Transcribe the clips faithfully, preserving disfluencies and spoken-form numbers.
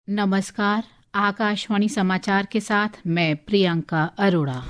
नमस्कार, आकाशवाणी समाचार के साथ मैं प्रियंका अरोड़ा।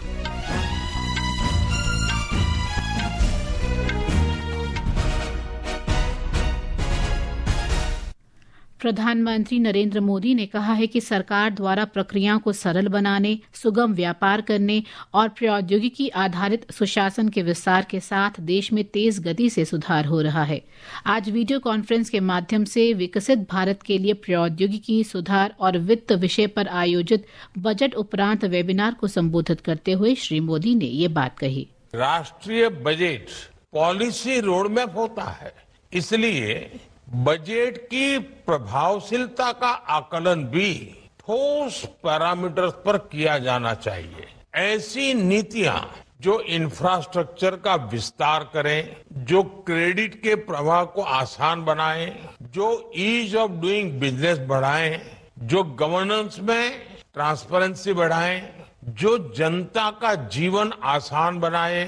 प्रधानमंत्री नरेंद्र मोदी ने कहा है कि सरकार द्वारा प्रक्रियाओं को सरल बनाने, सुगम व्यापार करने और प्रौद्योगिकी आधारित सुशासन के विस्तार के साथ देश में तेज गति से सुधार हो रहा है। आज वीडियो कॉन्फ्रेंस के माध्यम से विकसित भारत के लिए प्रौद्योगिकी सुधार और वित्त विषय पर आयोजित बजट उपरांत वेबिनार को संबोधित करते हुए श्री मोदी ने ये बात कही। राष्ट्रीय बजट पॉलिसी रोडमैप होता है, इसलिए बजट की प्रभावशीलता का आकलन भी ठोस पैरामीटर्स पर किया जाना चाहिए। ऐसी नीतियां जो इंफ्रास्ट्रक्चर का विस्तार करें, जो क्रेडिट के प्रवाह को आसान बनाएं, जो ईज ऑफ डूइंग बिजनेस बढ़ाएं, जो गवर्नेंस में ट्रांसपेरेंसी बढ़ाएं, जो जनता का जीवन आसान बनाएं।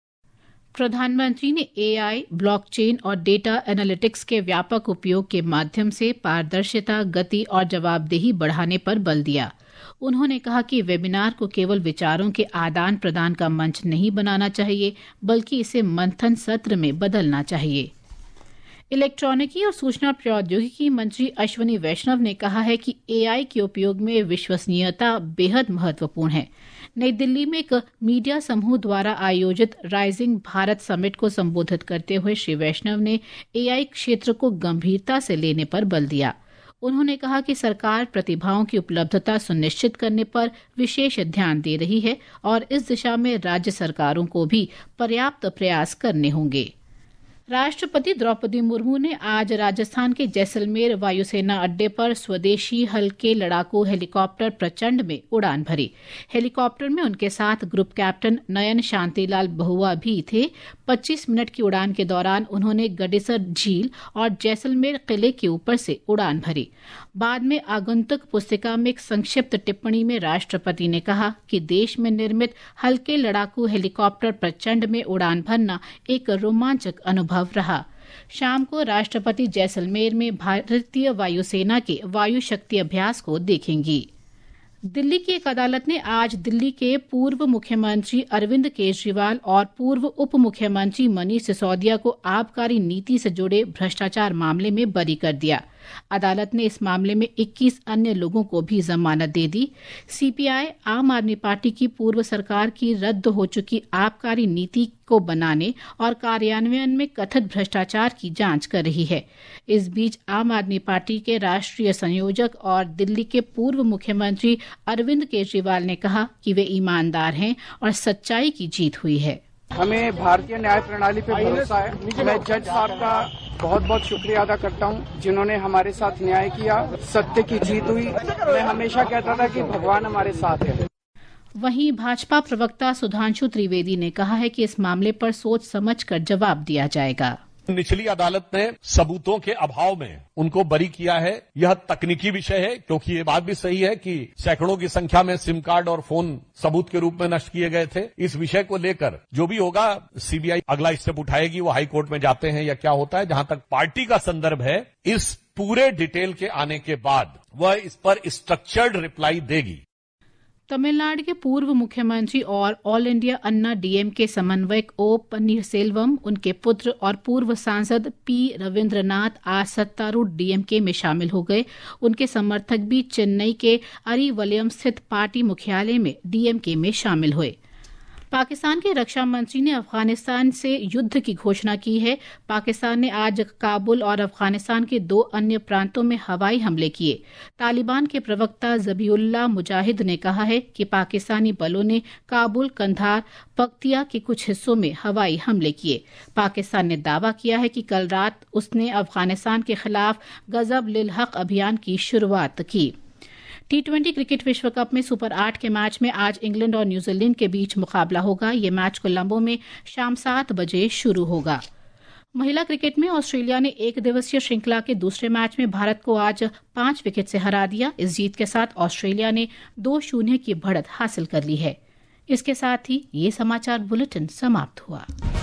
प्रधानमंत्री ने एआई, ब्लॉकचेन और डेटा एनालिटिक्स के व्यापक उपयोग के माध्यम से पारदर्शिता, गति और जवाबदेही बढ़ाने पर बल दिया। उन्होंने कहा कि वेबिनार को केवल विचारों के आदान प्रदान का मंच नहीं बनाना चाहिए, बल्कि इसे मंथन सत्र में बदलना चाहिए। इलेक्ट्रॉनिकी और सूचना प्रौद्योगिकी मंत्री अश्विनी वैष्णव ने कहा है कि एआई के उपयोग में विश्वसनीयता बेहद महत्वपूर्ण है। नई दिल्ली में एक मीडिया समूह द्वारा आयोजित राइजिंग भारत समिट को संबोधित करते हुए श्री वैष्णव ने एआई क्षेत्र को गंभीरता से लेने पर बल दिया। उन्होंने कहा कि सरकार प्रतिभाओं की उपलब्धता सुनिश्चित करने पर विशेष ध्यान दे रही है और इस दिशा में राज्य सरकारों को भी पर्याप्त प्रयास करने होंगे। राष्ट्रपति द्रौपदी मुर्मू ने आज राजस्थान के जैसलमेर वायुसेना अड्डे पर स्वदेशी हल्के लड़ाकू हेलीकॉप्टर प्रचंड में उड़ान भरी। हेलीकॉप्टर में उनके साथ ग्रुप कैप्टन नयन शांतिलाल बहुआ भी थे। पच्चीस मिनट की उड़ान के दौरान उन्होंने गडेसर झील और जैसलमेर किले के ऊपर से उड़ान भरी। बाद में आगंतुक पुस्तिका में एक संक्षिप्त टिप्पणी में राष्ट्रपति ने कहा कि देश में निर्मित हल्के लड़ाकू हेलीकॉप्टर प्रचंड में उड़ान भरना एक रोमांचक अनुभव रहा। शाम को राष्ट्रपति जैसलमेर में भारतीय वायुसेना के वायु शक्ति अभ्यास को देखेंगी। दिल्ली की एक अदालत ने आज दिल्ली के पूर्व मुख्यमंत्री अरविंद केजरीवाल और पूर्व उप मुख्यमंत्री मनीष सिसोदिया को आबकारी नीति से जुड़े भ्रष्टाचार मामले में बरी कर दिया। अदालत ने इस मामले में इक्कीस अन्य लोगों को भी जमानत दे दी। सीपीआई आम आदमी पार्टी की पूर्व सरकार की रद्द हो चुकी आबकारी नीति को बनाने और कार्यान्वयन में कथित भ्रष्टाचार की जांच कर रही है। इस बीच आम आदमी पार्टी के राष्ट्रीय संयोजक और दिल्ली के पूर्व मुख्यमंत्री अरविंद केजरीवाल ने कहा कि वे ईमानदार हैं और सच्चाई की जीत हुई है। हमें भारतीय न्याय प्रणाली पे भरोसा है। मैं जज साहब का बहुत बहुत शुक्रिया अदा करता हूं, जिन्होंने हमारे साथ न्याय किया, सत्य की जीत हुई। मैं हमेशा कहता था कि भगवान हमारे साथ है। वहीं भाजपा प्रवक्ता सुधांशु त्रिवेदी ने कहा है कि इस मामले पर सोच समझ कर जवाब दिया जाएगा। निचली अदालत ने सबूतों के अभाव में उनको बरी किया है। यह तकनीकी विषय है, क्योंकि ये बात भी सही है कि सैकड़ों की संख्या में सिम कार्ड और फोन सबूत के रूप में नष्ट किए गए थे। इस विषय को लेकर जो भी होगा, सीबीआई अगला स्टेप उठाएगी। वो हाई कोर्ट में जाते हैं या क्या होता है। जहां तक पार्टी का संदर्भ है, इस पूरे डिटेल के आने के बाद वह इस पर स्ट्रक्चर्ड रिप्लाई देगी। तमिलनाडु के पूर्व मुख्यमंत्री और ऑल इंडिया अन्ना डीएमके समन्वयक ओ पन्नीरसेल्वम, उनके पुत्र और पूर्व सांसद पी रविंद्रनाथ आज सत्तारूढ़ डीएमके में शामिल हो गए। उनके समर्थक भी चेन्नई के अरिवलयम स्थित पार्टी मुख्यालय में डीएमके में शामिल हुए। पाकिस्तान के रक्षा मंत्री ने अफगानिस्तान से युद्ध की घोषणा की है। पाकिस्तान ने आज काबुल और अफगानिस्तान के दो अन्य प्रांतों में हवाई हमले किए। तालिबान के प्रवक्ता ज़बीउल्लाह मुजाहिद ने कहा है कि पाकिस्तानी बलों ने काबुल, कंधार, पक्तिया के कुछ हिस्सों में हवाई हमले किए। पाकिस्तान ने दावा किया है कि कल रात उसने अफगानिस्तान के खिलाफ गजब लिल हक अभियान की शुरुआत की। टी ट्वेंटी क्रिकेट विश्व कप में सुपर आठ के मैच में आज इंग्लैंड और न्यूजीलैंड के बीच मुकाबला होगा। ये मैच कोलंबो में शाम सात बजे शुरू होगा। महिला क्रिकेट में ऑस्ट्रेलिया ने एक दिवसीय श्रृंखला के दूसरे मैच में भारत को आज पांच विकेट से हरा दिया। इस जीत के साथ ऑस्ट्रेलिया ने दो शून्य की बढ़त हासिल कर ली है। इसके साथ ही ये समाचार बुलेटिन समाप्त हुआ।